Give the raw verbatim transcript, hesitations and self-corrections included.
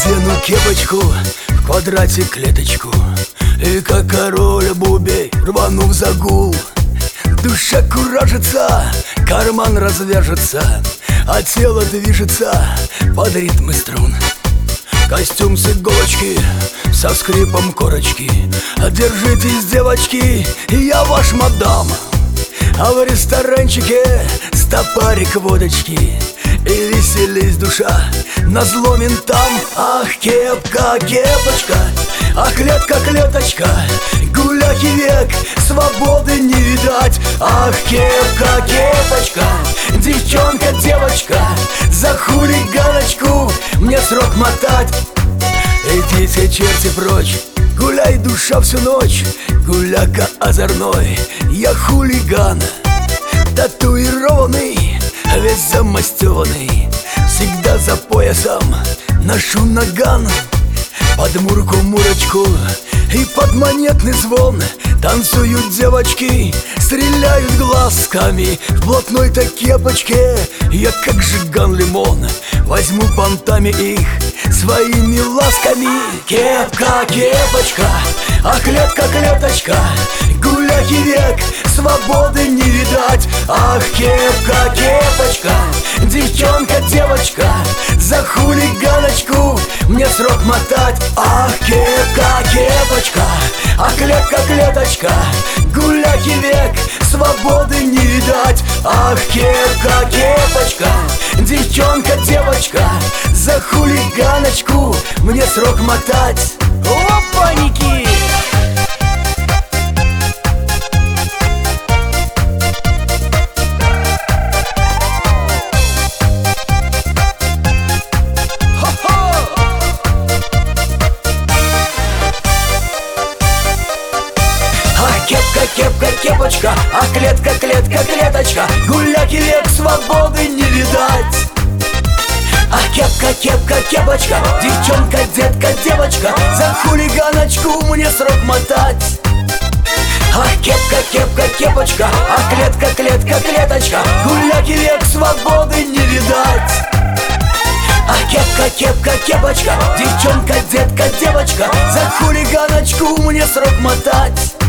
Одену кепочку, в квадрате клеточку, и как король Бубей рвану в загул. Душа куражится, карман развяжется, а тело движется под ритмы струн. Костюм с иголочки, со скрипом корочки. Держитесь, девочки, я ваш мадам. А в ресторанчике стопарик водочки, и веселись, душа, назло ментам. Ах, кепка, кепочка, ах, клетка, клеточка, гуляки век, свободы не видать. Ах, кепка, кепочка, девчонка, девочка, за хулиганочку мне срок мотать. Идите, черти, прочь, гуляй, душа, всю ночь. Гуляка озорной, я хулиган, татуированный, весь замастёванный, всегда за поясом ношу наган. Под мурку-мурочку и под монетный звон танцуют девочки, стреляют глазками. В блатной-то кепочке я как жиган-лимон, возьму понтами их своими ласками. Кепка, кепочка, а клетка, клеточка, гуляки век, свободы не видать. Ах, кепка, кепочка, девчонка, девочка, за хулиганочку мне срок мотать. Ах, кепка, кепочка, а клетка, клеточка, гуляки век, свободы не видать. Ах, кепка, кепочка, девчонка, девочка, за хулиганочку мне срок мотать. Опаньки! Кепка, кепка, кепочка, а клетка, клетка, клеточка, гуляки век, свободы не видать. А кепка, кепка, кепочка, девчонка, детка, девочка, за хулиганочку мне срок мотать. А кепка, кепка, кепочка, а клетка, клетка, клеточка, гуляки век, свободы не видать. А кепка, кепка, кепочка, девчонка, детка, девочка, за хулиганочку мне срок мотать.